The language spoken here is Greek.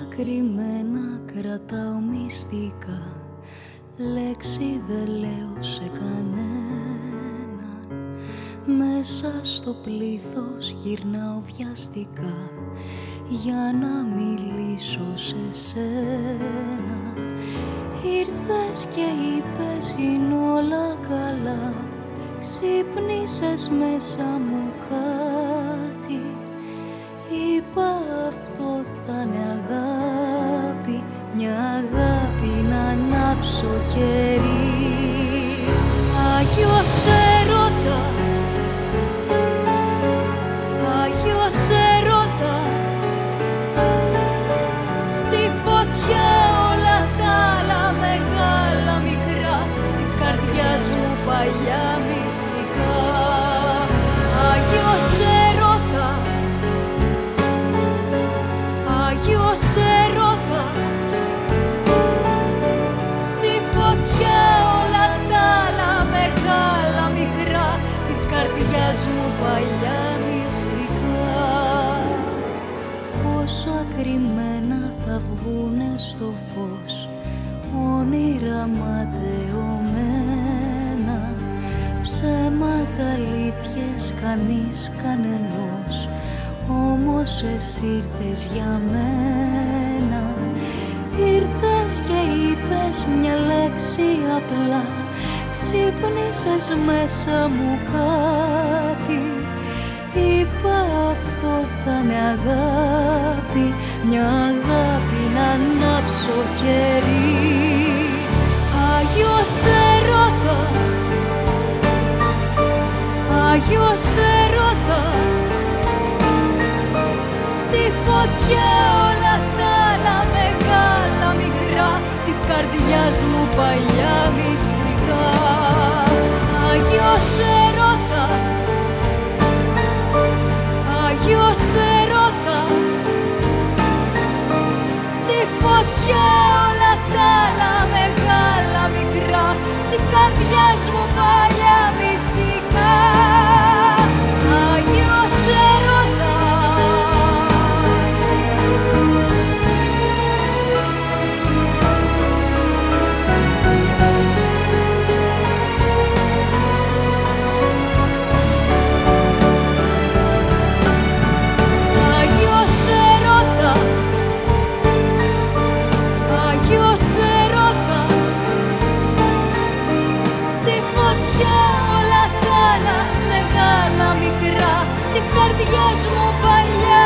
κρυμμένα κρατάω μυστικά, λέξη δεν λέω σε κανέναν. Μέσα στο πλήθος γυρνάω βιαστικά για να μιλήσω σε σένα. Ήρθες και είπες είναι όλα καλά, ξύπνησες μέσα μου κάτι. Είπα αυτό θα είναι αγάπη, μια αγάπη να ανάψω κερί. Άγιος έρωτας, Άγιος έρωτας, στη φωτιά όλα τα άλλα μεγάλα μικρά της καρδιάς μου παλιά μυστικά. Άγιος έρωτας, Άγιος έρωτας, στη φωτιά όλα τα άλλα μεγάλα μικρά της καρδιάς μου παλιά μυστικά. Πόσα κρυμμένα θα βγουνε στο φως, όνειρα ματαιωμένα, ψέματα, αλήθειες, κανείς κανενός, όμως εσύ ήρθες για μένα. Ήρθες και είπες μια λέξη απλά, ξύπνησες μέσα μου κάτι. Είπα αυτό θα είναι αγάπη, μια αγάπη να ανάψω κερί. Άγιος έρωτας, Άγιος έρωτας, στη φωτιά όλα τα άλλα μεγάλα μικρά της καρδιάς μου παλιά μυστικά. Άγιος έρωτας, Άγιος έρωτας, στη φωτιά όλα τα άλλα μεγάλα μικρά της καρδιάς μου παλιά μυστικά. Άγιος έρωτας, Άγιος έρωτας, Άγιος έρωτας, στη φωτιά όλα τα άλλα μεγάλα μικρά της καρδιάς μου παλιά